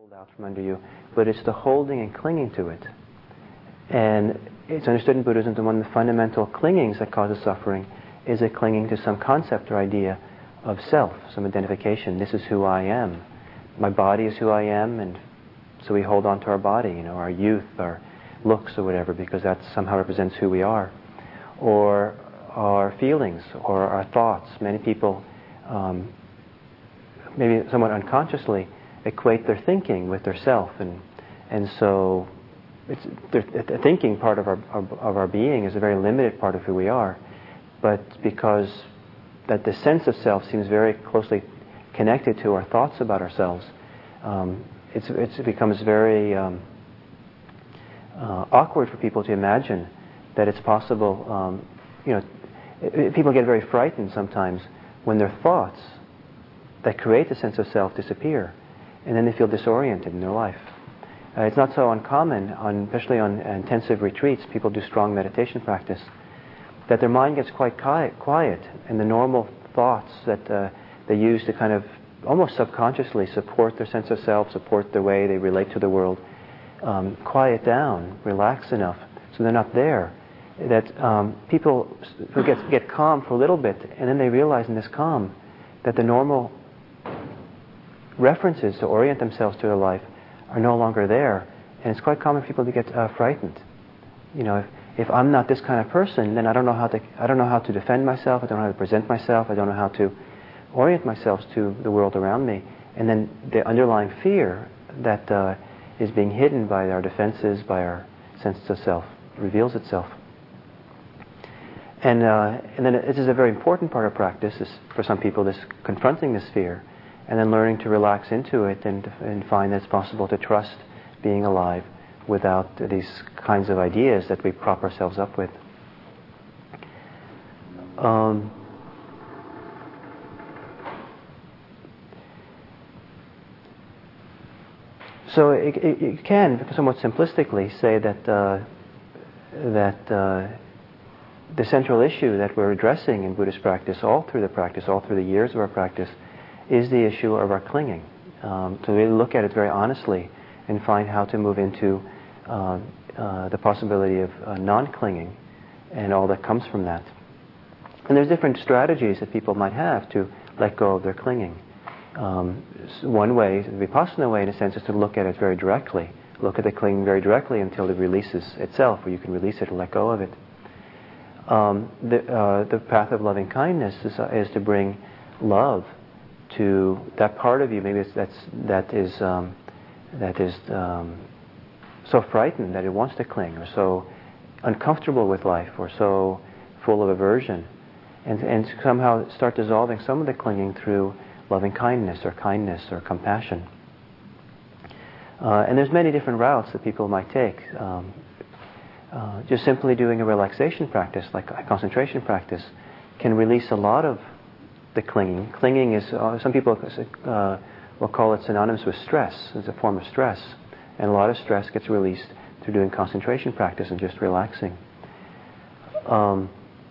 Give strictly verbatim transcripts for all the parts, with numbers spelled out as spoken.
pulled out from under you, but it's the holding and clinging to it. And it's understood in Buddhism that one of the fundamental clingings that causes suffering is a clinging to some concept or idea of self, some identification. This is who I am. My body is who I am, and so we hold on to our body, you know, our youth, our looks or whatever, because that somehow represents who we are. Or our feelings, or our thoughts. Many people, um, maybe somewhat unconsciously, equate their thinking with their self, and and so it's, the thinking part of our of our being is a very limited part of who we are. But because that the sense of self seems very closely connected to our thoughts about ourselves, um, it's, it's, it becomes very um, uh, awkward for people to imagine that it's possible. Um, you know, it, it, people get very frightened sometimes when their thoughts that create the sense of self disappear, and then they feel disoriented in their life. Uh, it's not so uncommon, on, especially on intensive retreats, people do strong meditation practice, that their mind gets quite quiet, and the normal thoughts that uh, they use to kind of almost subconsciously support their sense of self, support the way they relate to the world, um, quiet down, relax enough, so they're not there. That um, people who get, get calm for a little bit, and then they realize in this calm that the normal references to orient themselves to their life are no longer there, and it's quite common for people to get uh, frightened. You know, if, if I'm not this kind of person, then I don't know how to I don't know how to defend myself. I don't know how to present myself. I don't know how to orient myself to the world around me. And then the underlying fear that uh, is being hidden by our defenses, by our sense of self, reveals itself. And uh, and then this is a very important part of practice. Is for some people, this confronting this fear, and then learning to relax into it and and find that it's possible to trust being alive without these kinds of ideas that we prop ourselves up with. Um, so it, it, you can, somewhat simplistically, say that uh, that uh, the central issue that we're addressing in Buddhist practice, all through the practice, all through the years of our practice, is the issue of our clinging. Um, to really look at it very honestly and find how to move into uh, uh, the possibility of uh, non-clinging and all that comes from that. And there's different strategies that people might have to let go of their clinging. Um, one way, the Vipassana way in a sense, is to look at it very directly. Look at the clinging very directly until it releases itself, or you can release it and let go of it. Um, the, uh, the path of loving kindness is, uh, is to bring love to that part of you, maybe it's, that's, that is, um, that is um, so frightened that it wants to cling, or so uncomfortable with life, or so full of aversion, and, and somehow start dissolving some of the clinging through loving kindness, or kindness, or compassion. Uh, and there's many different routes that people might take. Um, uh, just simply doing a relaxation practice, like a concentration practice, can release a lot of the clinging. Clinging is, uh, some people uh, will call it synonymous with stress. It's a form of stress. And a lot of stress gets released through doing concentration practice and just relaxing. Um,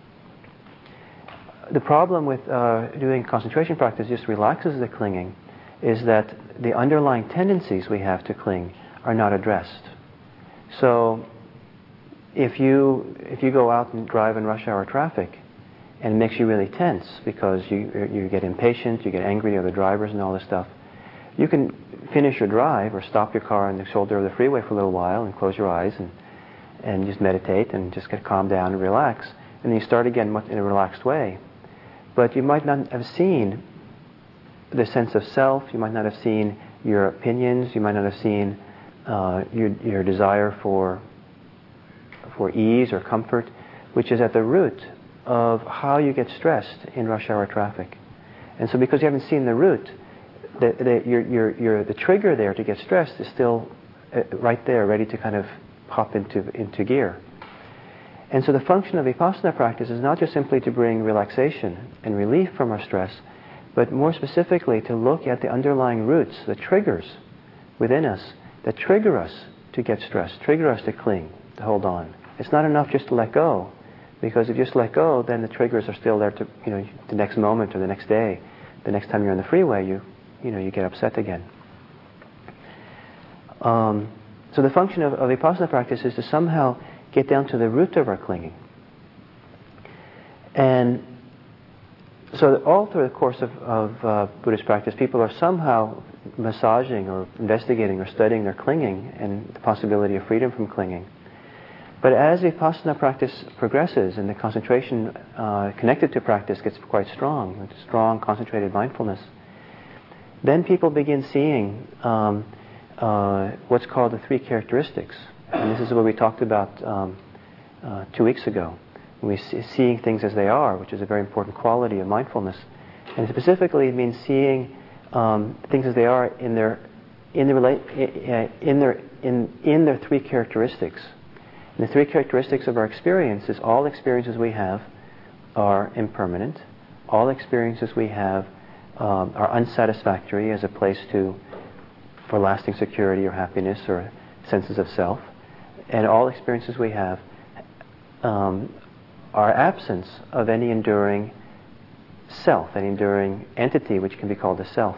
the problem with uh, doing concentration practice just relaxes the clinging is that the underlying tendencies we have to cling are not addressed. So if you, if you go out and drive in rush hour traffic, and it makes you really tense because you you get impatient, you get angry at the drivers and all this stuff, you can finish your drive or stop your car on the shoulder of the freeway for a little while and close your eyes and and just meditate and just get calmed down and relax. And then you start again much in a relaxed way. But you might not have seen the sense of self, you might not have seen your opinions, you might not have seen uh, your, your desire for, for ease or comfort, which is at the root of how you get stressed in rush hour traffic. And so because you haven't seen the root, the, the, your, your, your, the trigger there to get stressed is still uh, right there, ready to kind of pop into, into gear. And so the function of Vipassana practice is not just simply to bring relaxation and relief from our stress, but more specifically to look at the underlying roots, the triggers within us that trigger us to get stressed, trigger us to cling, to hold on. It's not enough just to let go. Because if you just let go, then the triggers are still there to, you know, the next moment or the next day. The next time you're on the freeway, you, you know, you get upset again. Um, so the function of, of vipassana practice is to somehow get down to the root of our clinging. And so all through the course of, of uh, Buddhist practice, people are somehow massaging or investigating or studying their clinging and the possibility of freedom from clinging. But as vipassana practice progresses and the concentration uh, connected to practice gets quite strong, with strong concentrated mindfulness, then people begin seeing um, uh, what's called the three characteristics. And this is what we talked about um, uh, two weeks ago. We see, seeing things as they are, which is a very important quality of mindfulness. And specifically, it means seeing um, things as they are in their in the relate in their in in their three characteristics. And the three characteristics of our experience is all experiences we have are impermanent. All experiences we have um, are unsatisfactory as a place to for lasting security or happiness or senses of self. And all experiences we have um, are absence of any enduring self, any enduring entity which can be called a self.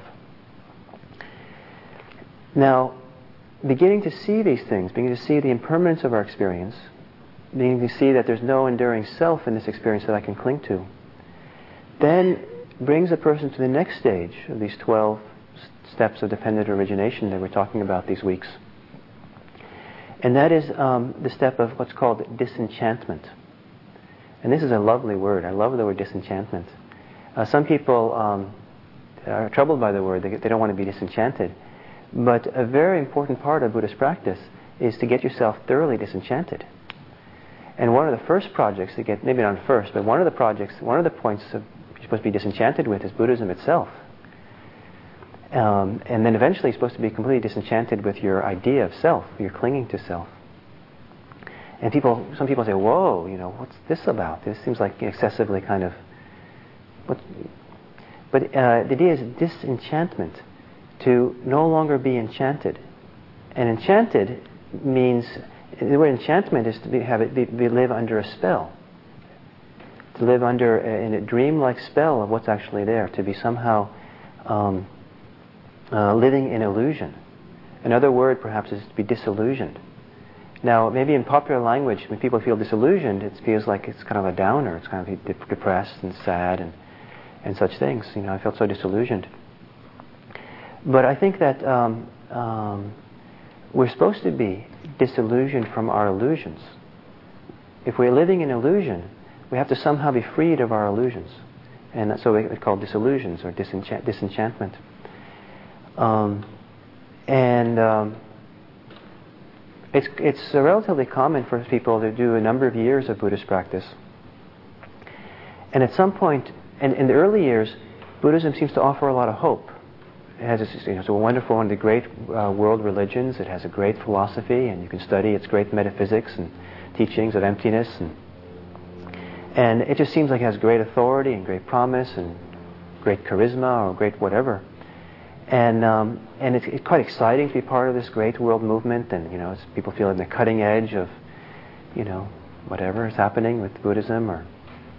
Now, beginning to see these things, beginning to see the impermanence of our experience, beginning to see that there's no enduring self in this experience that I can cling to, then brings a person to the next stage of these twelve steps of dependent origination that we're talking about these weeks. And that is um, the step of what's called disenchantment. And this is a lovely word. I love the word disenchantment. Uh, some people um, are troubled by the word. They, they don't want to be disenchanted. But a very important part of Buddhist practice is to get yourself thoroughly disenchanted. And one of the first projects to get, maybe not first, but one of the projects, one of the points of, you're supposed to be disenchanted with is Buddhism itself. Um, and then eventually you're supposed to be completely disenchanted with your idea of self, your clinging to self. And people, some people say, whoa, you know, what's this about? This seems like excessively kind of... What? But uh, the idea is disenchantment, to no longer be enchanted. And enchanted means, the word enchantment is to be, have it be, be live under a spell. To live under a, in a dream-like spell of what's actually there, to be somehow um, uh, living in illusion. Another word perhaps is to be disillusioned. Now, maybe in popular language, when people feel disillusioned, it feels like it's kind of a downer. It's kind of de- depressed and sad and, and such things. You know, I felt so disillusioned. But I think that um, um, we're supposed to be disillusioned from our illusions. If we're living in illusion, we have to somehow be freed of our illusions. And that's what we call disillusions or disenchant- disenchantment. Um, and... Um, It's, it's uh, relatively common for people to do a number of years of Buddhist practice. And at some point, and in the early years, Buddhism seems to offer a lot of hope. It has a, you know, it's a wonderful, one of the great uh, world religions. It has a great philosophy, and you can study its great metaphysics and teachings of emptiness. And, and it just seems like it has great authority and great promise and great charisma or great whatever. And um, and it's, it's quite exciting to be part of this great world movement, and you know, it's, people feel on the cutting edge of, you know, whatever is happening with Buddhism, or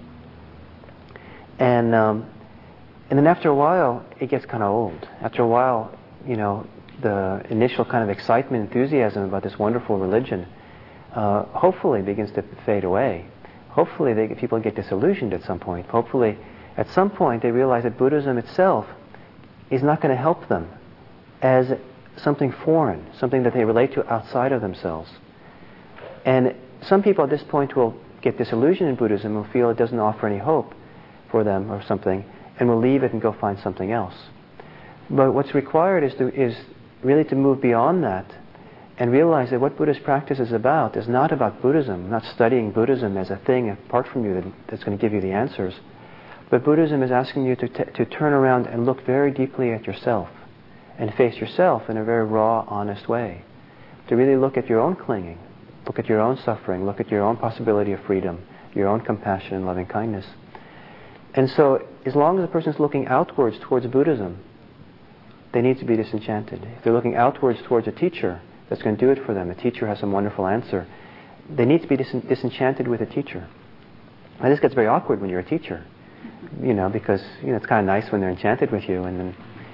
and um, and then after a while, it gets kind of old. After a while, you know, the initial kind of excitement, enthusiasm about this wonderful religion, uh, hopefully begins to fade away. Hopefully, they, people get disillusioned at some point. Hopefully, at some point, they realize that Buddhism itself is not going to help them as something foreign, something that they relate to outside of themselves. And some people at this point will get disillusioned in Buddhism and feel it doesn't offer any hope for them or something, and will leave it and go find something else. But what's required is to, is really to move beyond that and realize that what Buddhist practice is about is not about Buddhism, not studying Buddhism as a thing apart from you that, that's going to give you the answers. But Buddhism is asking you to, t- to turn around and look very deeply at yourself and face yourself in a very raw, honest way. To really look at your own clinging, look at your own suffering, look at your own possibility of freedom, your own compassion and loving kindness. And so, as long as a person is looking outwards towards Buddhism, they need to be disenchanted. If they're looking outwards towards a teacher that's going to do it for them, a teacher has some wonderful answer, they need to be dis- disenchanted with a teacher. And this gets very awkward when you're a teacher. You know, because you know it's kind of nice when they're enchanted with you, and then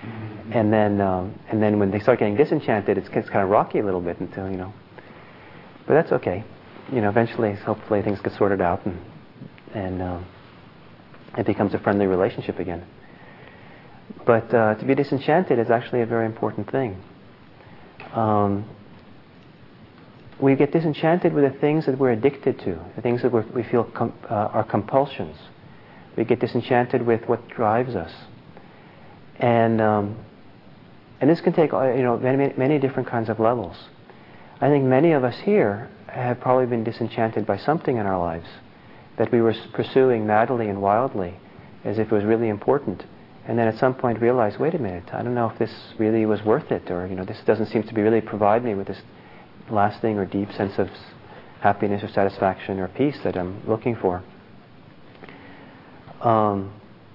And then, um, and then when they start getting disenchanted, it's, it's kind of rocky a little bit until, you know. But that's okay. You know, eventually, hopefully, things get sorted out, and and um, it becomes a friendly relationship again. But uh, to be disenchanted is actually a very important thing. Um, we get disenchanted with the things that we're addicted to, the things that we're, we feel com- uh, are compulsions. We get disenchanted with what drives us, and um, and this can take you know many many different kinds of levels. I think many of us here have probably been disenchanted by something in our lives that we were pursuing madly and wildly, as if it was really important, and then at some point realized, wait a minute, I don't know if this really was worth it, or you know this doesn't seem to be really provide me with this lasting or deep sense of happiness or satisfaction or peace that I'm looking for. Um,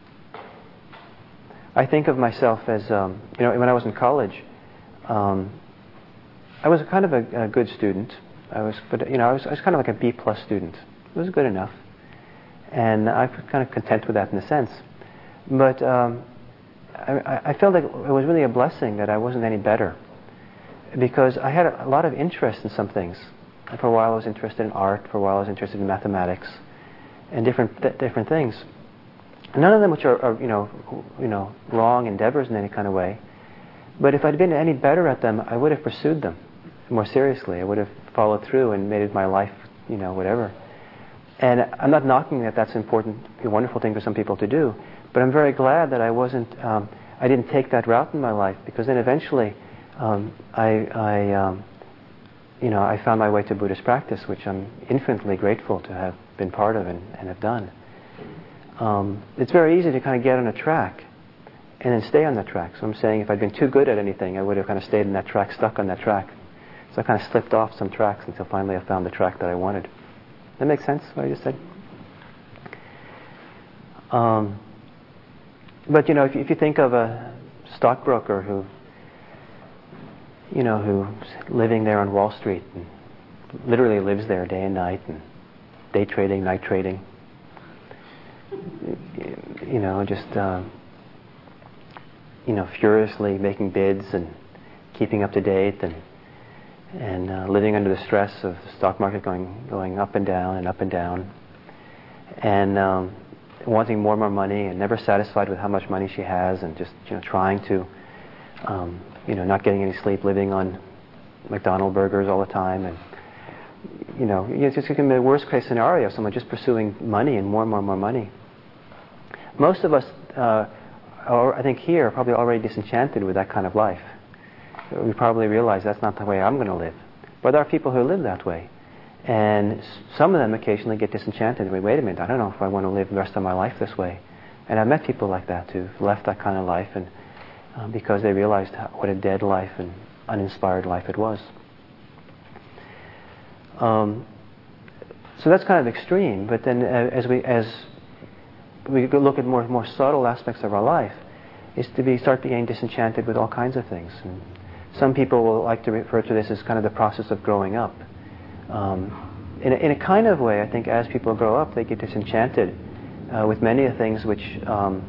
I think of myself as, um, you know, when I was in college, um, I was kind of a, a good student. I was, but you know, I was, I was kind of like a B plus student. It was good enough, and I was kind of content with that in a sense. But um, I, I felt like it was really a blessing that I wasn't any better, because I had a, a lot of interest in some things. For a while, I was interested in art. For a while, I was interested in mathematics, and different th- different things. None of them which are, are you know, you know, wrong endeavors in any kind of way. But if I'd been any better at them, I would have pursued them more seriously. I would have followed through and made it my life, you know, whatever. And I'm not knocking that that's an important, a wonderful thing for some people to do. But I'm very glad that I wasn't, um, I didn't take that route in my life, because then eventually, um, I, I um, you know, I found my way to Buddhist practice, which I'm infinitely grateful to have been part of and, and have done. Um, it's very easy to kind of get on a track and then stay on that track. So I'm saying if I'd been too good at anything, I would have kind of stayed in that track, stuck on that track. So I kind of slipped off some tracks until finally I found the track that I wanted. That makes sense, what I just said? Um, but, you know, if, if you think of a stockbroker who, you know, who's living there on Wall Street and literally lives there day and night, and day trading, night trading, you know, just, uh, you know, furiously making bids and keeping up to date, and and uh, living under the stress of the stock market going going up and down and up and down, and um, wanting more and more money, and never satisfied with how much money she has, and just, you know, trying to, um, you know, not getting any sleep, living on McDonald's burgers all the time, and you know, it's just going to be the worst case scenario. Someone just pursuing money and more and more and more money. Most of us, uh, are, I think here, are probably already disenchanted with that kind of life. We probably realize that's not the way I'm going to live. But there are people who live that way. And some of them occasionally get disenchanted. Wait, wait a minute, I don't know if I want to live the rest of my life this way. And I've met people like that who've left that kind of life, and um, because they realized how, what a dead life and uninspired life it was. Um, so that's kind of extreme. But then, uh, as we as we look at more more subtle aspects of our life, is to be start being disenchanted with all kinds of things. And some people will like to refer to this as kind of the process of growing up. Um, in, a, in a kind of way, I think as people grow up, they get disenchanted uh, with many of the things which um,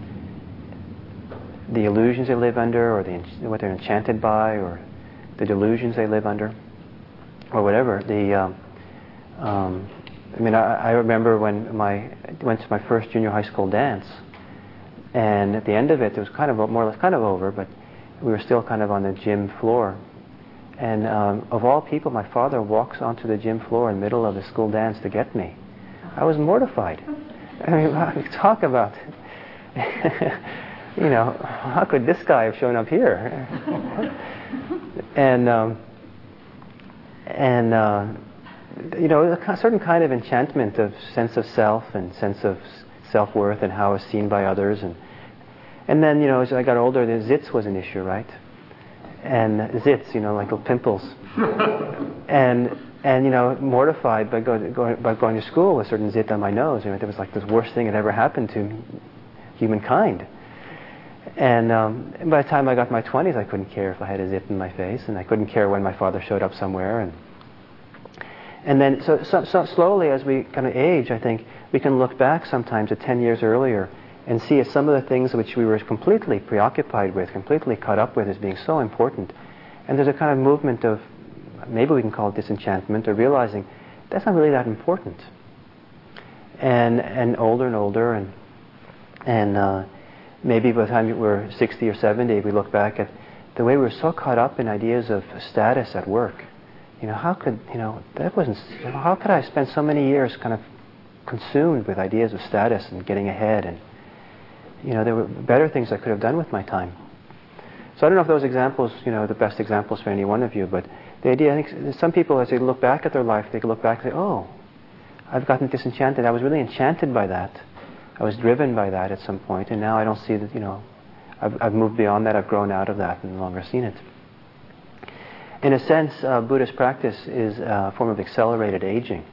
the illusions they live under, or the, what they're enchanted by, or the delusions they live under, or whatever. The um, um, I mean, I, I remember when my I went to my first junior high school dance, and at the end of it, it was kind of more or less kind of over, but we were still kind of on the gym floor. And um, of all people, my father walks onto the gym floor in the middle of the school dance to get me. I was mortified. I mean, talk about, you know, how could this guy have shown up here? and um, and uh, you know, a certain kind of enchantment of sense of self and sense of self-worth and how it's seen by others, and and then, you know, as I got older, the zits was an issue, right? And zits, you know, like little pimples, and and you know, mortified by going go, by going to school with a certain zit on my nose. You know, it was like the worst thing that ever happened to humankind. And um, by the time I got my twenties, I couldn't care if I had a zit in my face, and I couldn't care when my father showed up somewhere. And and then so, so, so slowly, as we kind of age, I think we can look back sometimes at ten years earlier and see as some of the things which we were completely preoccupied with, completely caught up with as being so important. And there's a kind of movement of, maybe we can call it disenchantment, or realizing that's not really that important. And and older and older, and and uh, maybe by the time we're sixty or seventy, we look back at the way we were so caught up in ideas of status at work. You know, how could, you know, that wasn't, you know, how could I spend so many years kind of consumed with ideas of status and getting ahead, and, you know, there were better things I could have done with my time. So I don't know if those examples, you know, are the best examples for any one of you, but the idea, I think some people, as they look back at their life, they can look back and say, oh, I've gotten disenchanted. I was really enchanted by that. I was driven by that at some point, and now I don't see that, you know, I've, I've moved beyond that, I've grown out of that and no longer seen it. In a sense, uh, Buddhist practice is a form of accelerated aging.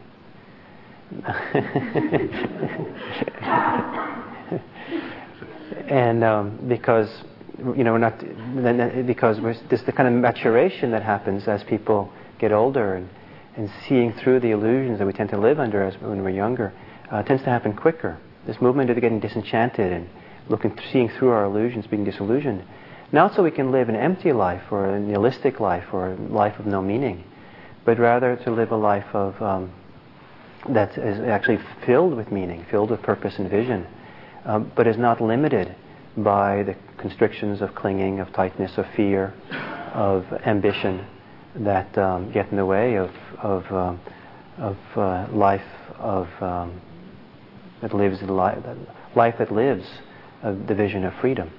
And um, because, you know, we're not, because we're, this the kind of maturation that happens as people get older, and, and seeing through the illusions that we tend to live under as when we're younger, uh, tends to happen quicker. This movement of getting disenchanted and looking, seeing through our illusions, being disillusioned. Not so we can live an empty life or a nihilistic life or a life of no meaning, but rather to live a life of um, that is actually filled with meaning, filled with purpose and vision, um, but is not limited by the constrictions of clinging, of tightness, of fear, of ambition that um, get in the way of of, um, of uh, life of um, that lives the li- life that lives of the vision of freedom.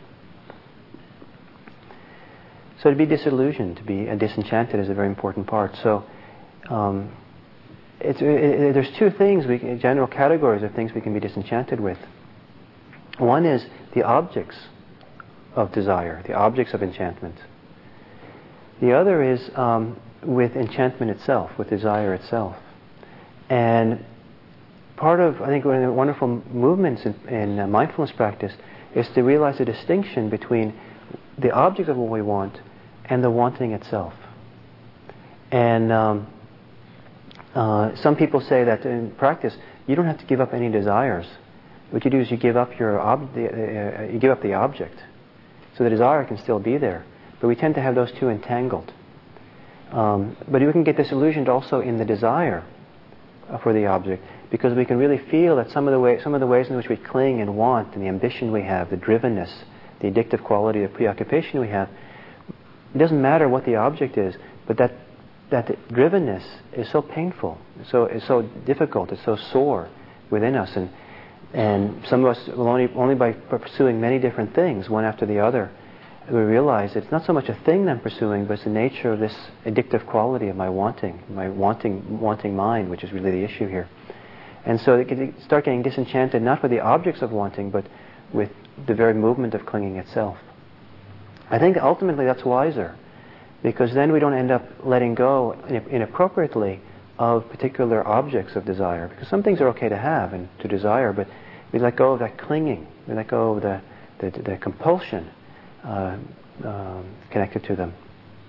So to be disillusioned, to be uh, disenchanted is a very important part. So um, it's, it, it, there's two things, we, general categories of things we can be disenchanted with. One is the objects of desire, the objects of enchantment. The other is um, with enchantment itself, with desire itself. And part of, I think, one of the wonderful movements in, in uh, mindfulness practice is to realize the distinction between the object of what we want and the wanting itself. And um, uh, some people say that in practice you don't have to give up any desires. What you do is you give up your ob- the, uh, you give up the object, so the desire can still be there. But we tend to have those two entangled. Um, but we can get disillusioned also in the desire uh, for the object, because we can really feel that some of the way, some of the ways in which we cling and want, and the ambition we have, the drivenness, the addictive quality, the preoccupation we have. It doesn't matter what the object is, but that that drivenness is so painful, so it's so difficult, it's so sore within us, and and some of us will only only by pursuing many different things, one after the other, we realize it's not so much a thing that I'm pursuing, but it's the nature of this addictive quality of my wanting, my wanting wanting mind, which is really the issue here. And so you start getting disenchanted not with the objects of wanting, but with the very movement of clinging itself. I think ultimately that's wiser, because then we don't end up letting go inappropriately of particular objects of desire, because some things are okay to have and to desire, but we let go of that clinging, we let go of the, the, the compulsion uh, um, connected to them.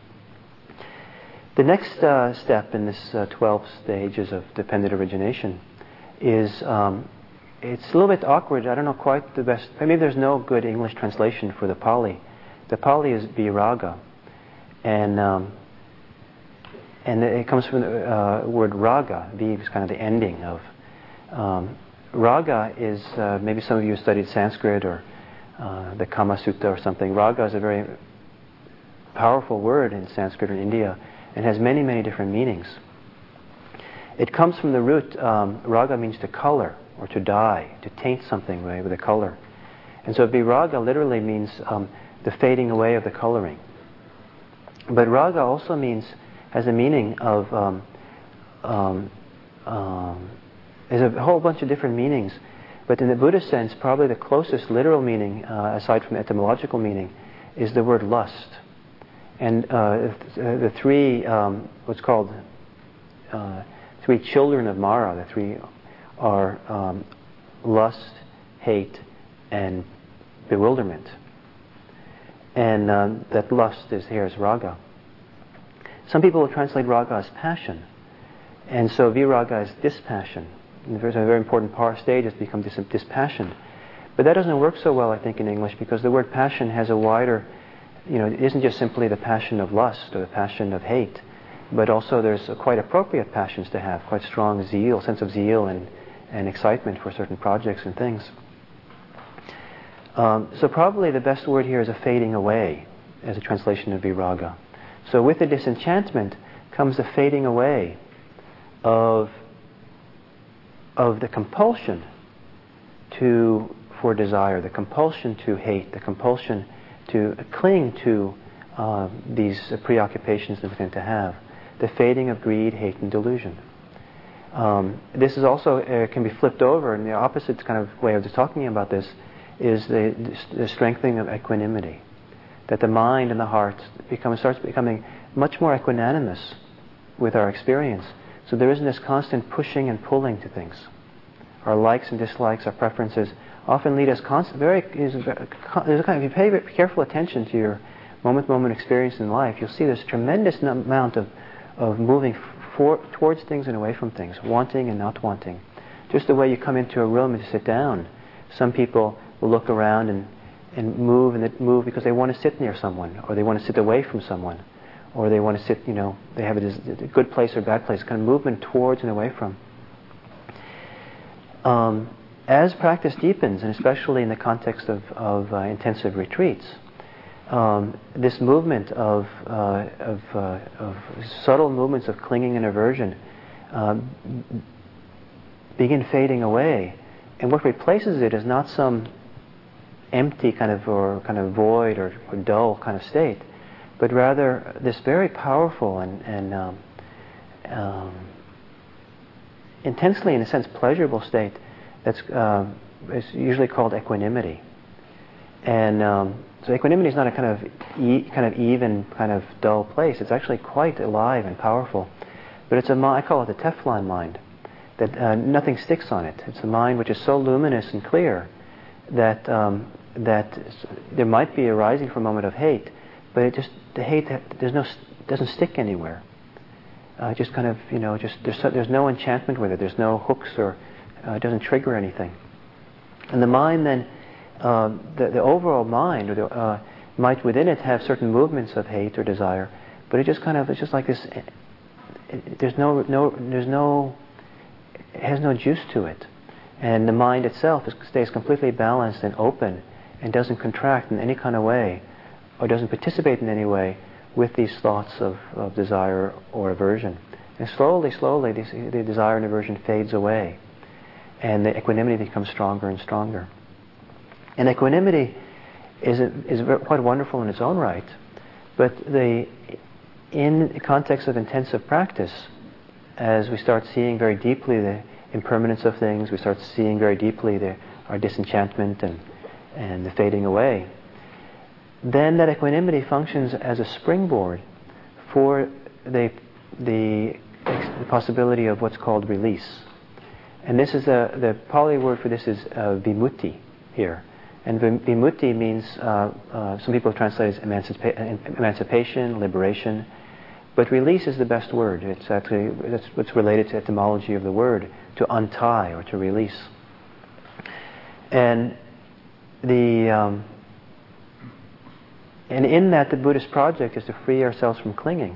The next uh, step in this uh, twelve stages of dependent origination is um, it's a little bit awkward. I don't know quite the best. Maybe there's no good English translation for the Pali. The Pali is viraga, and um, and it comes from the uh, word raga. V is kind of the ending of um, raga. Is uh, maybe some of you studied Sanskrit or uh, the Kama Sutta or something. Raga is a very powerful word in Sanskrit in India, and has many many different meanings. It comes from the root um, raga means to color or to dye, to taint something right, with a color. And so viraga literally means um, the fading away of the coloring. But raga also means, has a meaning of, um, um, um, there's a whole bunch of different meanings. But in the Buddhist sense, probably the closest literal meaning, uh, aside from etymological meaning, is the word lust. And uh, the three, um, what's called uh, three children of Mara, the three are um, lust, hate, and bewilderment. And uh, that lust is here as raga. Some people will translate raga as passion. And so viraga is dispassion. And there's a very important part stage has become dis- dispassion. But that doesn't work so well, I think, in English, because the word passion has a wider, you know, it isn't just simply the passion of lust or the passion of hate, but also there's a quite appropriate passions to have, quite strong zeal, sense of zeal and, and excitement for certain projects and things. Um, so probably the best word here is a fading away, as a translation of viraga. So with the disenchantment comes the fading away of, of the compulsion to for desire, the compulsion to hate, the compulsion to cling to uh, these uh, preoccupations that we tend to have, the fading of greed, hate, and delusion. Um, this is also uh, can be flipped over, and the opposite kind of way of talking about this is the, the strengthening of equanimity, that the mind and the heart become, starts becoming much more equanimous with our experience. So there isn't this constant pushing and pulling to things. Our likes and dislikes, our preferences often lead us const- very. Is, there's a kind of, if you pay very careful attention to your moment-to-moment experience in life, you'll see there's a tremendous n- amount of of moving for, towards things and away from things, wanting and not wanting. Just the way you come into a room and sit down. Some people will look around and and move and they move because they want to sit near someone, or they want to sit away from someone, or they want to sit. You know, they have a, a good place or bad place. Kind of movement towards and away from. Um, as practice deepens, and especially in the context of, of uh, intensive retreats, um, this movement of, uh, of, uh, of subtle movements of clinging and aversion um, begin fading away, and what replaces it is not some empty kind of or kind of void or, or dull kind of state, but rather this very powerful and, and um, um, intensely, in a sense, pleasurable state that's uh, is usually called equanimity. And um, so equanimity is not a kind of e- kind of even, kind of dull place. It's actually quite alive and powerful. But it's a mi- I call it the Teflon mind, that uh, nothing sticks on it. It's a mind which is so luminous and clear that um, that there might be arising from a moment of hate, but it just the hate there's no doesn't stick anywhere. Uh, just kind of, you know, just there's so, there's no enchantment with it. There's no hooks, or uh, it doesn't trigger anything. And the mind then, uh, the, the overall mind, or the, uh, might within it have certain movements of hate or desire, but it just kind of, it's just like this. It, it, there's no, no, there's no, it has no juice to it, and the mind itself is, stays completely balanced and open, and doesn't contract in any kind of way, or doesn't participate in any way with these thoughts of, of desire or aversion. And slowly, slowly, this, the desire and aversion fades away, and the equanimity becomes stronger and stronger. And equanimity is a, is quite wonderful in its own right, but the in the context of intensive practice, as we start seeing very deeply the impermanence of things, we start seeing very deeply the, our disenchantment and and the fading away, then that equanimity functions as a springboard for the, the, the possibility of what's called release. And this is a, the Pali word for this is uh, vimutti here. And vimutti means, uh, uh, some people translate it as emancipa- emancipation, liberation, but release is the best word. It's actually, that's what's related to etymology of the word, to untie or to release. And the um, And in that, the Buddhist project is to free ourselves from clinging,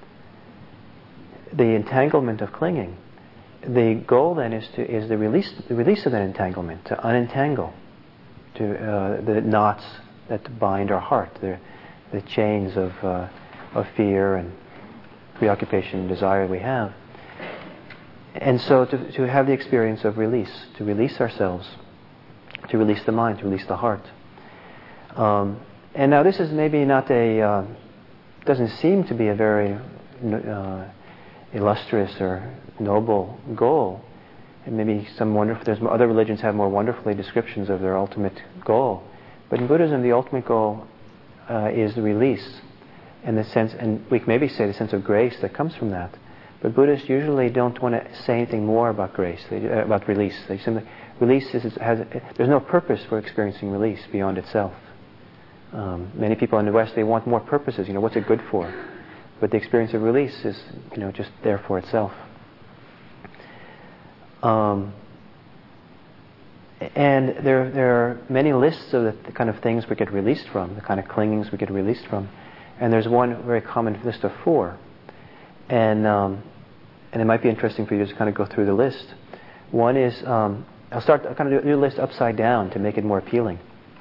the entanglement of clinging. The goal then is to is the release the release of that entanglement, to unentangle, to uh, the knots that bind our heart, the the chains of uh, of fear and preoccupation and desire we have. And so to to have the experience of release, to release ourselves, to release the mind, to release the heart. Um, And now this is maybe not a, uh, doesn't seem to be a very uh, illustrious or noble goal. And maybe some wonderful, there's other religions have more wonderfully descriptions of their ultimate goal. But in Buddhism, the ultimate goal uh, is the release, in the sense, and we can maybe say the sense of grace that comes from that. But Buddhists usually don't want to say anything more about grace, they, uh, about release. They simply, release is, has, there's no purpose for experiencing release beyond itself. Um, many people in the West, they want more purposes. You know, what's it good for? But the experience of release is, you know, just there for itself. Um, And there, there are many lists of the, the kind of things we get released from, the kind of clingings we get released from. And there's one very common list of four. And um, and it might be interesting for you to kind of go through the list. One is, um, I'll start, I'll kind of do the list upside down to make it more appealing.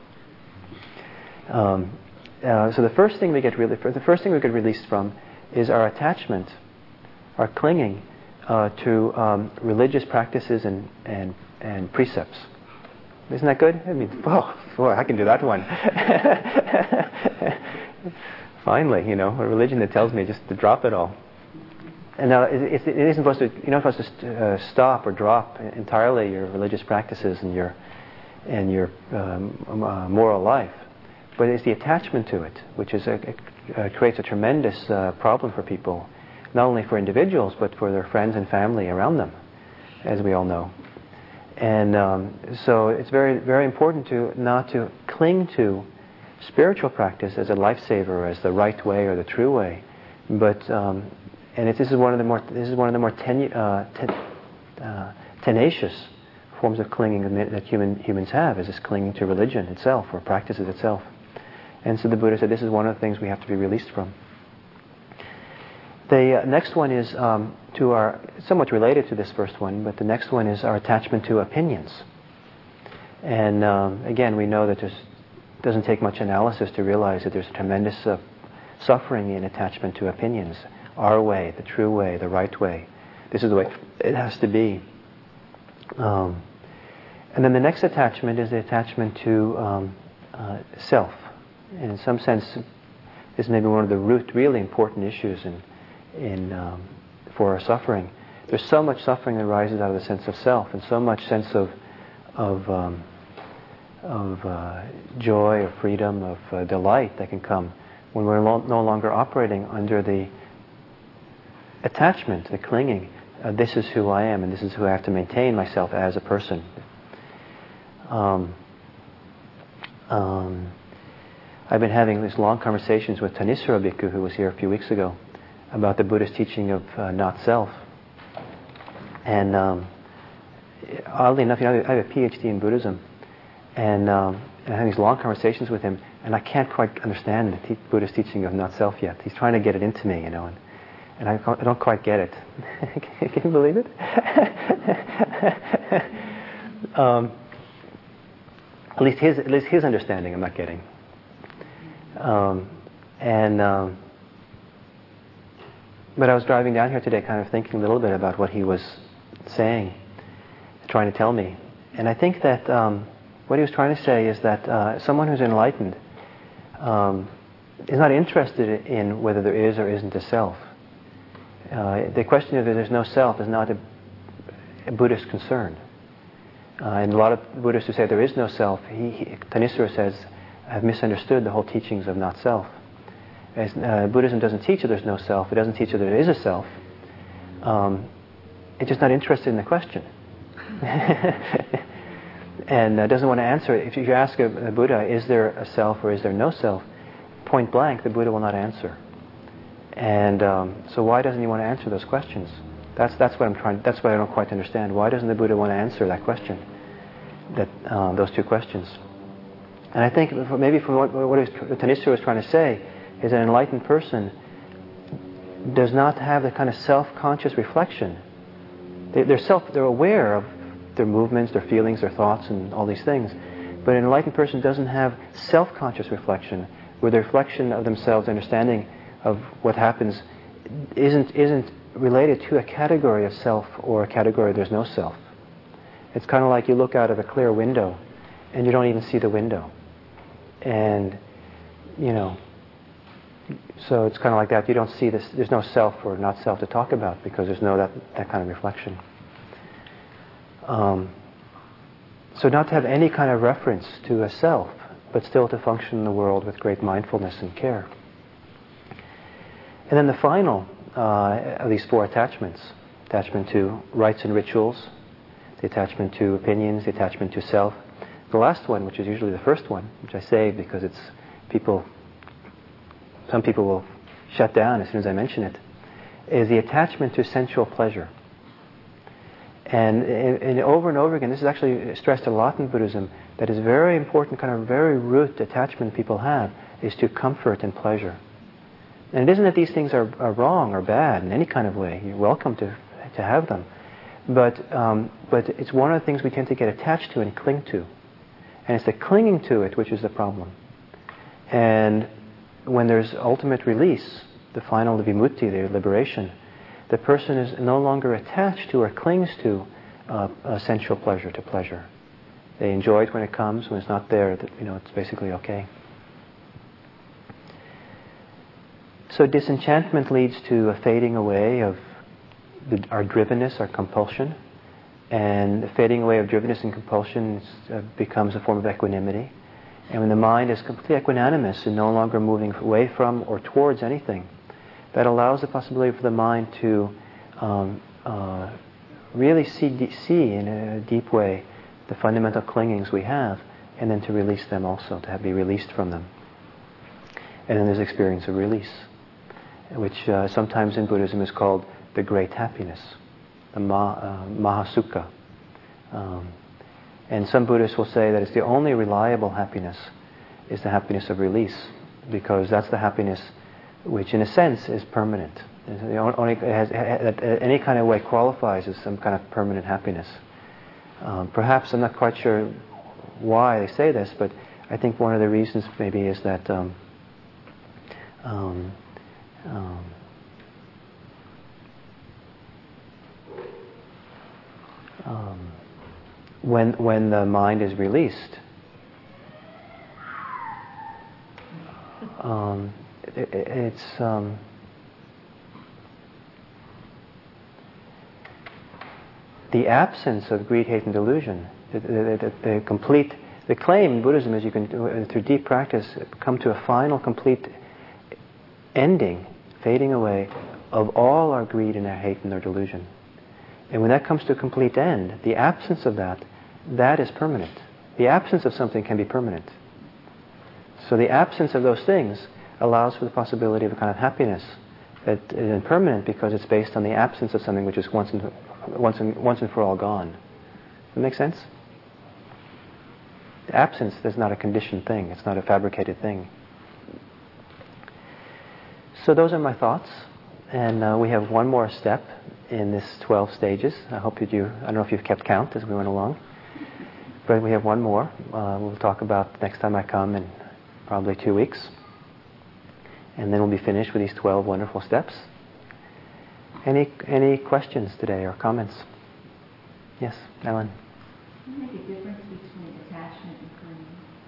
Um, uh, so the first thing we get really, the first thing we get released from is our attachment, our clinging uh, to um, religious practices and, and, and precepts. Isn't that good? I mean, oh, boy, I can do that one. Finally, you know, a religion that tells me just to drop it all. And now, it, it, it isn't supposed to, you're not supposed to st- uh, stop or drop entirely your religious practices and your and your um, uh, moral life, but it's the attachment to it, which is a, a, uh, creates a tremendous uh, problem for people, not only for individuals but for their friends and family around them, as we all know. And um, so it's very, very important to not to cling to spiritual practice as a lifesaver, as the right way or the true way. But um, and it, this is one of the more this is one of the more tenu- uh, ten, uh, tenacious forms of clinging that human humans have, is this clinging to religion itself or practices itself. And so the Buddha said this is one of the things we have to be released from. The uh, next one is um, to our, somewhat related to this first one, but the next one is our attachment to opinions. And um, again, we know that it doesn't take much analysis to realize that there's tremendous uh, suffering in attachment to opinions. Our way, the true way, the right way. This is the way it has to be. Um, and then the next attachment is the attachment to um, uh, self. And in some sense, this may be one of the root, really important issues in in um, for our suffering. There's so much suffering that arises out of the sense of self, and so much sense of of um, of uh, joy, of freedom, of uh, delight that can come when we're lo- no longer operating under the attachment, the clinging. Uh, this is who I am, and this is who I have to maintain myself as a person. Um, um, I've been having these long conversations with Thanissaro Bhikkhu, who was here a few weeks ago, about the Buddhist teaching of uh, not self. And um, oddly enough, you know, I have a P H D in Buddhism, and, um, and I have these long conversations with him, and I can't quite understand the te- Buddhist teaching of not self yet. He's trying to get it into me, you know, and, and I, I don't quite get it. Can you believe it? um, at least his, at least his understanding, I'm not getting. Um, and um, But I was driving down here today kind of thinking a little bit about what he was saying, trying to tell me. And I think that um, what he was trying to say is that uh, someone who's enlightened um, is not interested in whether there is or isn't a self. Uh, the question of whether there's no self is not a, a Buddhist concern. Uh, and a lot of Buddhists who say there is no self, he, he, Thanissaro says, have misunderstood the whole teachings of not self. As, uh, Buddhism doesn't teach that there's no self. It doesn't teach that there is a self. Um, it's just not interested in the question. And uh, doesn't want to answer it. If you ask a, a Buddha, is there a self or is there no self? Point blank, the Buddha will not answer. And um, so why doesn't he want to answer those questions? That's that's what I'm trying. That's what I don't quite understand. Why doesn't the Buddha want to answer that question? That uh, those two questions. And I think maybe from what, what Thanissaro was trying to say is an enlightened person does not have the kind of self-conscious reflection. They, they're self. They're aware of their movements, their feelings, their thoughts, and all these things. But an enlightened person doesn't have self-conscious reflection, where the reflection of themselves, understanding of what happens, isn't isn't related to a category of self or a category there's no self. It's kind of like you look out of a clear window, and you don't even see the window. And you know, so it's kind of like that. You don't see this. There's no self or not self to talk about because there's no that that kind of reflection. Um, so not to have any kind of reference to a self, but still to function in the world with great mindfulness and care. And then the final uh, of these four attachments, attachment to rites and rituals, the attachment to opinions, the attachment to self. The last one, which is usually the first one, which I say because it's people, some people will shut down as soon as I mention it, is the attachment to sensual pleasure. And, and, and over and over again, this is actually stressed a lot in Buddhism, that is very important, kind of very root attachment people have, is to comfort and pleasure. And it isn't that these things are, are wrong or bad in any kind of way. You're welcome to, to have them. But, um, but it's one of the things we tend to get attached to and cling to. And it's the clinging to it which is the problem. And when there's ultimate release, the final vimutti, the liberation, the person is no longer attached to or clings to uh, sensual pleasure, to pleasure. They enjoy it when it comes. When it's not there, that, you know, it's basically okay. So disenchantment leads to a fading away of the, our drivenness, our compulsion. And the fading away of drivenness and compulsion is, uh, becomes a form of equanimity. And when the mind is completely equanimous and no longer moving away from or towards anything, that allows the possibility for the mind to um, uh, really see, see in a deep way the fundamental clingings we have, and then to release them also, to have, be released from them. And then there's experience of release, which uh, sometimes in Buddhism is called the great happiness, the ma, uh, Mahasukha. Um, and some Buddhists will say that it's the only reliable happiness is the happiness of release, because that's the happiness which in a sense is permanent. It only has, any kind of way qualifies as some kind of permanent happiness. Um, perhaps, I'm not quite sure why they say this, but I think one of the reasons maybe is that um, um, um, um, when when the mind is released, um, it, it's um, the absence of greed, hate, and delusion. The, the, the, the complete, the claim in Buddhism is you can, through deep practice, come to a final, complete ending, fading away of all our greed and our hate and our delusion. And when that comes to a complete end, the absence of that, that is permanent. The absence of something can be permanent. So the absence of those things allows for the possibility of a kind of happiness that is impermanent because it's based on the absence of something which is once and, once and, once and for all gone. Does that make sense? The absence is not a conditioned thing. It's not a fabricated thing. So those are my thoughts. And uh, we have one more step in this twelve stages. I hope that you, I don't know if you've kept count as we went along. But we have one more. Uh, we'll talk about next time I come in probably two weeks. And then we'll be finished with these twelve wonderful steps. Any any questions today or comments? Yes, Ellen? Can you make a difference between attachment and clinging?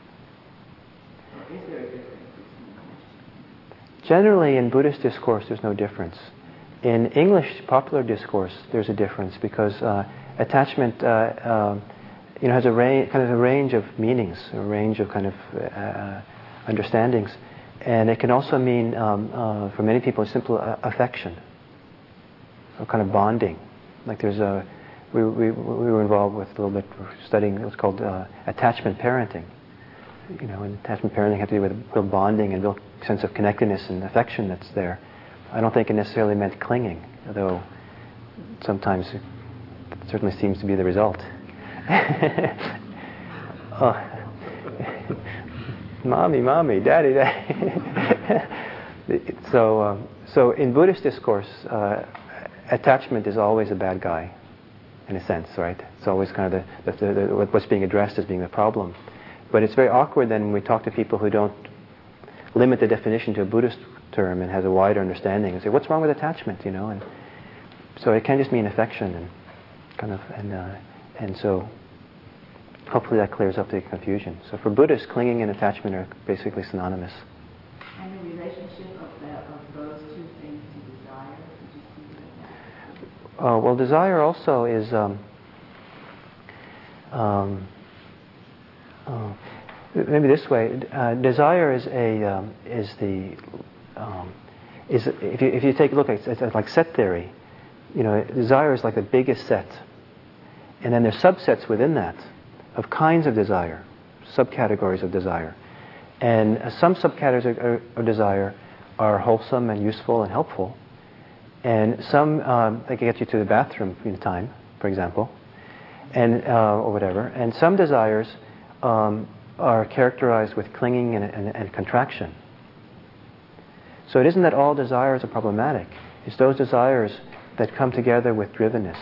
Or is there a difference between attachment? Generally, in Buddhist discourse, there's no difference. In English popular discourse, there's a difference because uh, attachment, uh, uh, you know, has a range, kind of a range of meanings, a range of kind of uh, understandings, and it can also mean, um, uh, for many people, simple uh, affection, a kind of bonding. Like there's a, we we we were involved with a little bit studying what's called uh, attachment parenting. You know, and attachment parenting has to do with real bonding and real sense of connectedness and affection that's there. I don't think it necessarily meant clinging, although sometimes it certainly seems to be the result. Oh. Mommy, mommy, daddy, daddy. so, um, so in Buddhist discourse, uh, attachment is always a bad guy, in a sense, right? It's always kind of the, the, the, the what's being addressed as being the problem. But it's very awkward then when we talk to people who don't limit the definition to a Buddhist term and has a wider understanding and say, what's wrong with attachment, you know? And so it can just mean affection and kind of, and uh, and so hopefully that clears up the confusion. So for Buddhists, clinging and attachment are basically synonymous. And the relationship of, the, of those two things to desire, would you see that? Uh, well, desire also is um, um, uh, maybe this way. Uh, desire is a um, is the um, is if you if you take a look at it's like set theory, you know, desire is like the biggest set, and then there's subsets within that of kinds of desire, subcategories of desire, and uh, some subcategories of, of, of desire are wholesome and useful and helpful, and some um, they can get you to the bathroom in time, for example. and uh, or whatever. And some desires um, are characterized with clinging and, and, and contraction. So it isn't that all desires are problematic. It's those desires that come together with drivenness.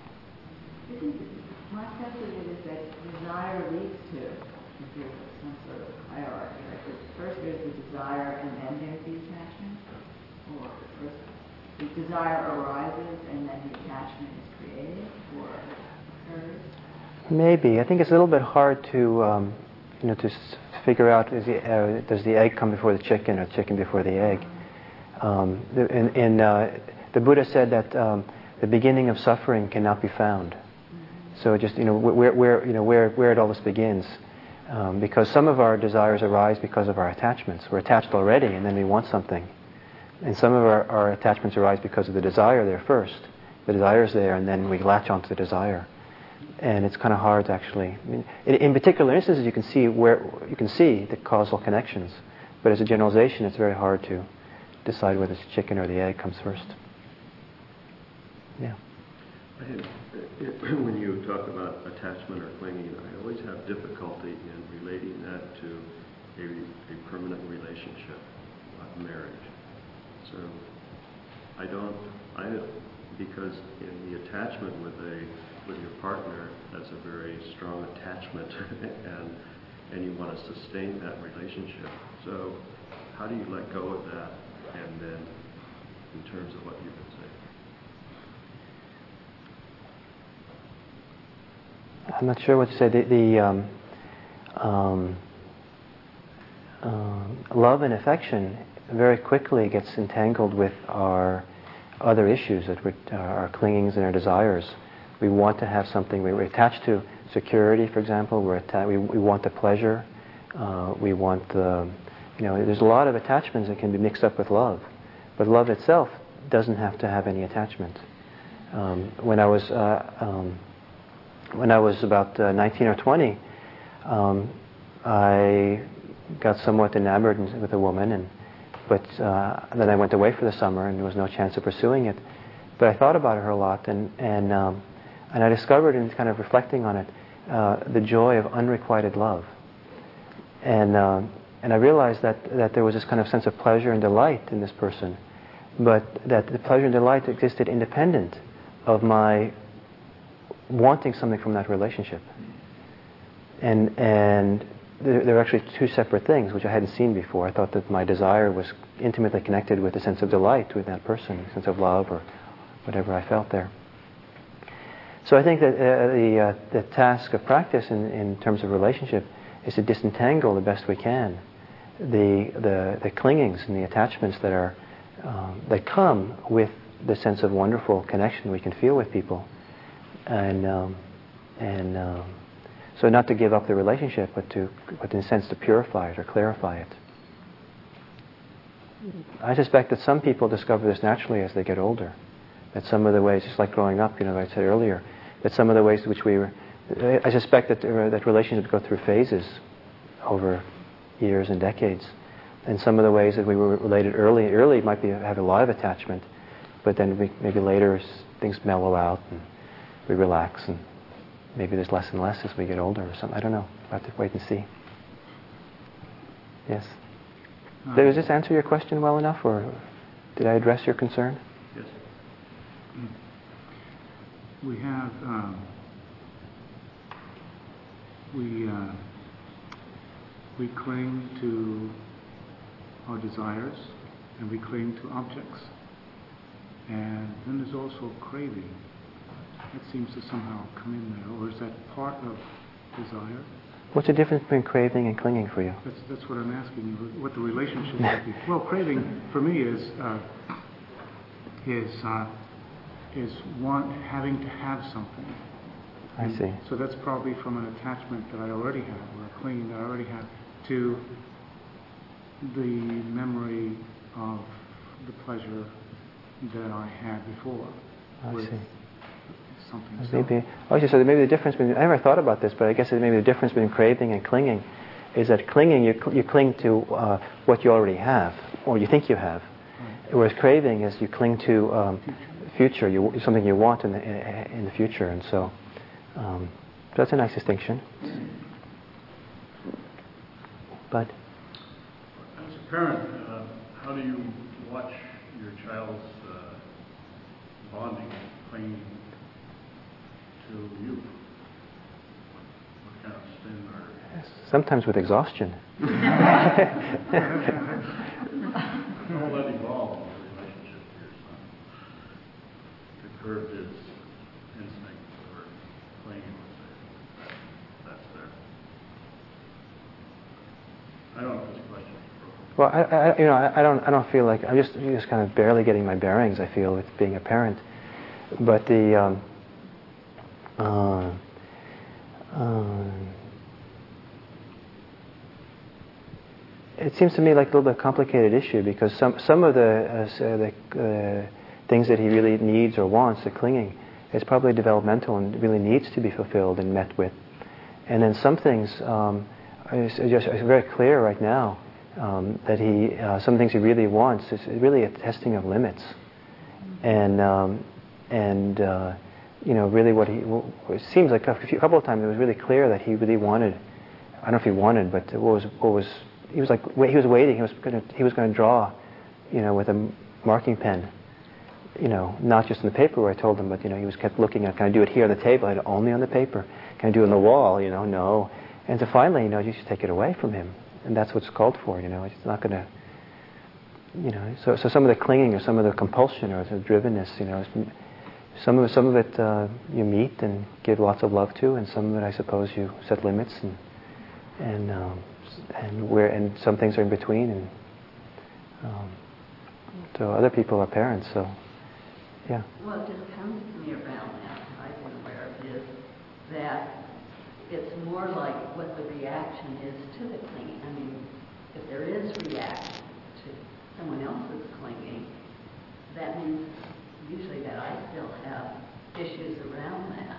My sense of it is that desire leads to some sort of hierarchy. Like first there's the desire and then there's the attachment? Or first the desire arises and then the attachment is created or occurs? Maybe. I think it's a little bit hard to, um, you know, to s- figure out is the, uh, does the egg come before the chicken or the chicken before the egg? Um, the, in, in, uh, the Buddha said that um, the beginning of suffering cannot be found. So just, you know, where, where, you know, where, where it all this begins. Um, because some of our desires arise because of our attachments. We're attached already and then we want something. And some of our, our attachments arise because of the desire there first. The desire is there and then we latch onto the desire. And it's kind of hard to actually, I mean, in, in particular instances you can see where, you can see the causal connections. But as a generalization it's very hard to decide whether it's the chicken or the egg comes first. Yeah. I had, when you talk about attachment or clinging, I always have difficulty in relating that to a, a permanent relationship, like marriage. So I don't, I don't, because in the attachment with a with your partner, that's a very strong attachment, and and you want to sustain that relationship. So how do you let go of that, and then in terms of what you've been saying? I'm not sure what to say. The, the um, um, uh, love and affection very quickly gets entangled with our other issues, that we're, uh, our clingings and our desires. We want to have something. We, we're attached to security, for example. We're atta- we, we want the pleasure. Uh, we want the, you know, there's a lot of attachments that can be mixed up with love. But love itself doesn't have to have any attachment. Um, when I was uh, um, when I was about uh, nineteen or twenty, um, I got somewhat enamored with a woman, and but uh, then I went away for the summer, and there was no chance of pursuing it. But I thought about her a lot, and and um, and I discovered, in kind of reflecting on it, uh, the joy of unrequited love. And uh, and I realized that that there was this kind of sense of pleasure and delight in this person, but that the pleasure and delight existed independent of my wanting something from that relationship. And and there, there were actually two separate things which I hadn't seen before. I thought that my desire was intimately connected with a sense of delight with that person, a sense of love or whatever I felt there. So I think that uh, the uh, the task of practice in, in terms of relationship is to disentangle the best we can the the, the clingings and the attachments that are um, that come with the sense of wonderful connection we can feel with people. And um, and um, so not to give up the relationship, but to, but in a sense to purify it or clarify it. I suspect that some people discover this naturally as they get older. That some of the ways, just like growing up, you know, I said earlier, that some of the ways in which we were, I suspect that uh, that relationships go through phases over years and decades. And some of the ways that we were related early, early might be have a lot of attachment, but then we, maybe later things mellow out and we relax, and maybe there's less and less as we get older or something. I don't know. We'll have to wait and see. Yes? Um, Does this answer your question well enough, or did I address your concern? Yes. We have, um, we, uh, we cling to our desires, and we cling to objects. And then there's also craving. That seems to somehow come in there, or is that part of desire? What's the difference between craving and clinging for you? That's that's what I'm asking you. What the relationship would be? Well, craving for me is uh, is uh, is one having to have something. I and see. So that's probably from an attachment that I already have, or a clinging that I already have, to the memory of the pleasure that I had before. I with see. Something maybe, oh, so maybe the difference between, I never thought about this, but I guess maybe the difference between craving and clinging is that clinging, you, cl- you cling to uh, what you already have, or you think you have. Right. Whereas craving is you cling to um, future, you, something you want in the, in the future. And so Um, so that's a nice distinction. But as a parent, uh, how do you watch your child's uh, bonding, clinging to you? What kind of spin or... Sometimes with exhaustion. How will that evolve in the relationship with your son? To curb his instinct for clinging, let's say. That's there. I don't know if this question is appropriate. Well, I, I, you know, I, I don't, I don't feel like I'm just, just kind of barely getting my bearings. I feel with being a parent, but the, um, uh, um, it seems to me like a little bit complicated issue because some, some of the, uh, the uh, things that he really needs or wants, the clinging, is probably developmental and really needs to be fulfilled and met with, and then some things. Um, It's, just, it's very clear right now um, that he, uh, some things he really wants is really a testing of limits, and um, and uh, you know really what he. Well, it seems like a, few, a couple of times it was really clear that he really wanted. I don't know if he wanted, but what was what was he was like he was waiting. He was going to he was going to draw, you know, with a marking pen, you know, not just on the paper where I told him, but you know he was kept looking at. Can I do it here on the table? I only on the paper. Can I do it on the wall? You know, no. And so finally, you know, you just take it away from him, and that's what's called for. You know, it's not going to, you know. So, so some of the clinging, or some of the compulsion, or the drivenness, you know, some of some of it uh, you meet and give lots of love to, and some of it, I suppose, you set limits, and and um, and where and some things are in between, and um, so other people are parents, so yeah. Well, it just comes to me around that. I've been aware of is that. It's more like what the reaction is to the clinging. I mean, if there is reaction to someone else's clinging, that means usually that I still have issues around that.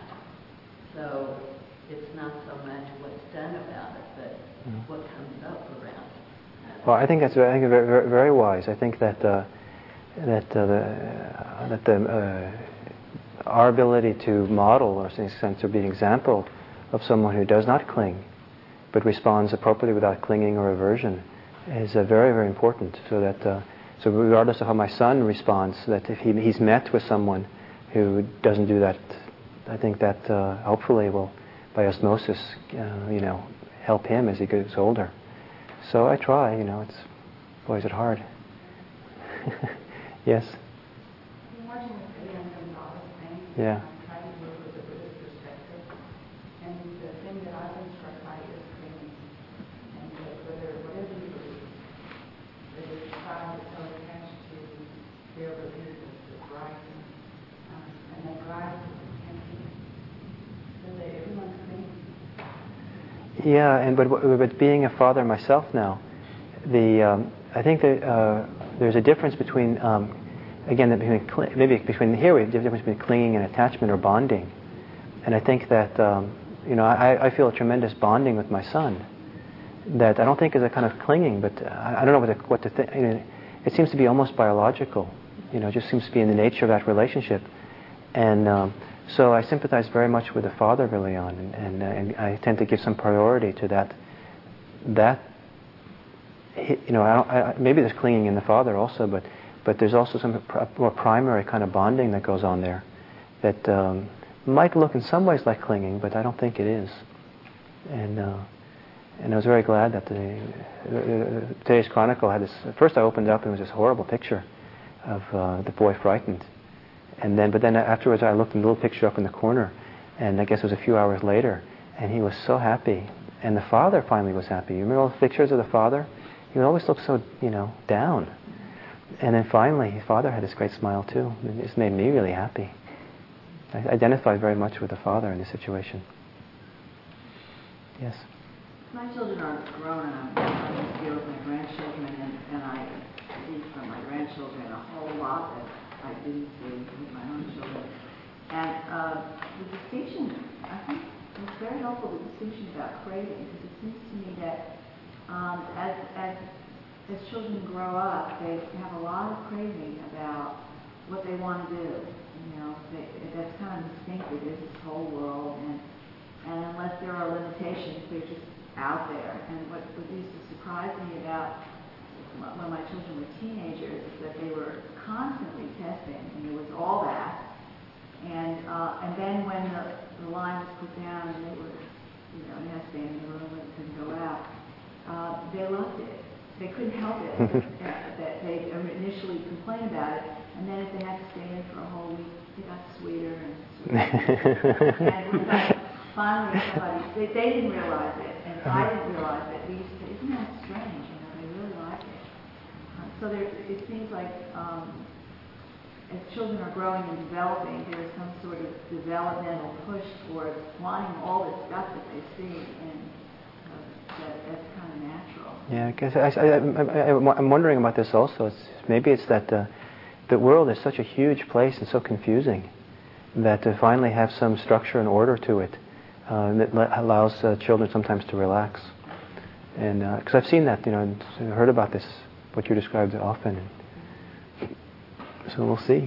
So it's not so much what's done about it, but mm. what comes up around it. Well, I think that's I think very, very, very wise. I think that uh, that uh, the, uh, that the uh, our ability to model, or in a sense, or be an example of someone who does not cling, but responds appropriately without clinging or aversion, is uh, very, very important. So that, uh, so regardless of how my son responds, that if he, he's met with someone who doesn't do that, I think that uh, hopefully will, by osmosis, uh, you know, help him as he gets older. So I try. You know, it's boy, is it hard. Yes. Yeah. Yeah, and but but being a father myself now, the um, I think that uh, there's a difference between um, again between cl- maybe between here we have a difference between clinging and attachment or bonding, and I think that um, you know I, I feel a tremendous bonding with my son that I don't think is a kind of clinging, but I, I don't know what to, what to think. You know, it seems to be almost biological. You know, it just seems to be in the nature of that relationship, and. Um, So I sympathize very much with the father early on, and, and, uh, and I tend to give some priority to that. That you know, I don't, I, maybe there's clinging in the father also, but but there's also some pr- more primary kind of bonding that goes on there, that um, might look in some ways like clinging, but I don't think it is. And uh, and I was very glad that the uh, today's Chronicle had this. First, I opened up and it was this horrible picture of uh, the boy frightened. And then, but then afterwards, I looked in the little picture up in the corner, and I guess it was a few hours later, and he was so happy, and the father finally was happy. You remember all the pictures of the father? He always looked so, you know, down. And then finally, his father had this great smile too. It just made me really happy. I identified very much with the father in this situation. Yes. My children are grown, and I'm trying to deal with my grandchildren, and, and I see from my grandchildren a whole lot that I didn't see with my own children. And uh, the distinction, I think, it's very helpful, the distinction about craving, because it seems to me that um, as, as as children grow up, they have a lot of craving about what they want to do. You know, they, that's kind of instinctive. There's this whole world, and and unless there are limitations, they're just out there. And what, what used to surprise me about when my children were teenagers is that they were constantly testing, and there was all that. And uh, and then when the, the line was put down and they were, you know, they had to stay in the room and couldn't go out, uh, they loved it. They couldn't help it. that, that they initially complained about it, and then if they had to stay in for a whole week, they got sweeter and sweeter. And it was like, finally somebody, they, they didn't realize it, and I didn't realize it. We used to say, isn't that strange? You know, they really like it. Uh, so there, it seems like um, as children are growing and developing, there is some sort of developmental push towards wanting all this stuff that they see, and uh, that, that's kind of natural. Yeah, because I, I, I, I'm wondering about this also. It's, maybe it's that uh, the world is such a huge place and so confusing that to finally have some structure and order to it uh, that allows uh, children sometimes to relax. And because uh, I've seen that, you know, and heard about this, what you described often. So we'll see.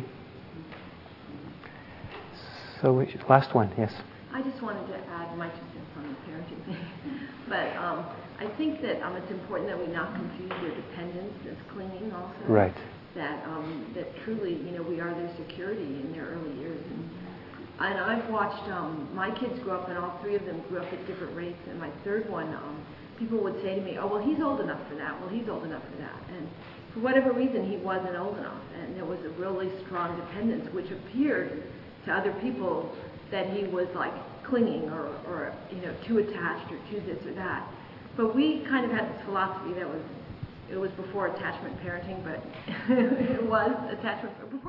So we, last one, yes. I just wanted to add my two cents on the parenting thing, but um, I think that um, it's important that we not confuse their dependence as clinging also. Right. That um, that truly, you know, we are their security in their early years, and and I've watched um, my kids grow up, and all three of them grew up at different rates. And my third one, um, people would say to me, "Oh, well, he's old enough for that. Well, he's old enough for that." And for whatever reason, he wasn't old enough, and there was a really strong dependence, which appeared to other people that he was like clinging or, or you know, too attached or too this or that. But we kind of had this philosophy that was, it was before attachment parenting, but it was attachment before.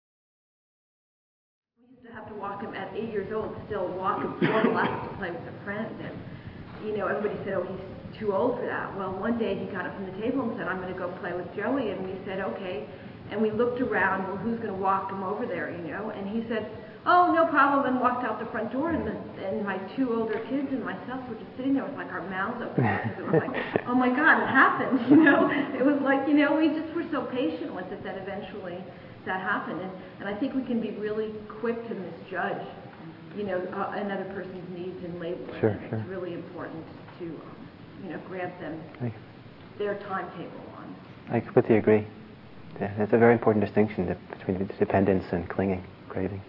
We used to have to walk him at eight years old, still walk him four blocks to play with a friend, and you know, everybody said, "Oh, he's too old for that." Well, one day he got up from the table and said, "I'm going to go play with Joey," and we said, "Okay." And we looked around, well, who's going to walk him over there, you know? And he said, "Oh, no problem," and walked out the front door. And, the, and my two older kids and myself were just sitting there with like our mouths open. Because it was like, oh my God, it happened, you know? It was like, you know, we just were so patient with it that eventually that happened. And, and I think we can be really quick to misjudge, you know, uh, another person's needs and label it. Sure, and sure. It's really important to, um, you know, grant them I, their timetable on. I completely agree. Yeah, it's a very important distinction between dependence and clinging, craving.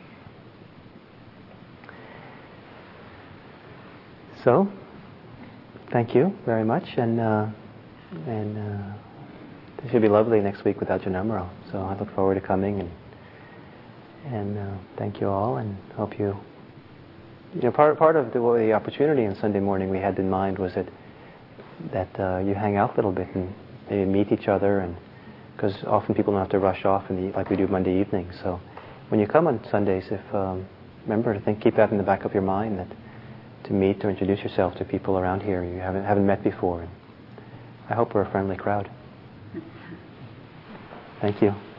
So, thank you very much, and uh, and uh, it should be lovely next week with Ajahn Amaro. So I look forward to coming, and and uh, thank you all, and hope you. You know, part part of the, the opportunity on Sunday morning we had in mind was that that uh, you hang out a little bit and maybe meet each other, and because often people don't have to rush off in the, like we do Monday evening. So when you come on Sundays, if um, remember to think, keep that in the back of your mind, that to meet or introduce yourself to people around here you haven't haven't met before. I hope we're a friendly crowd. Thank you.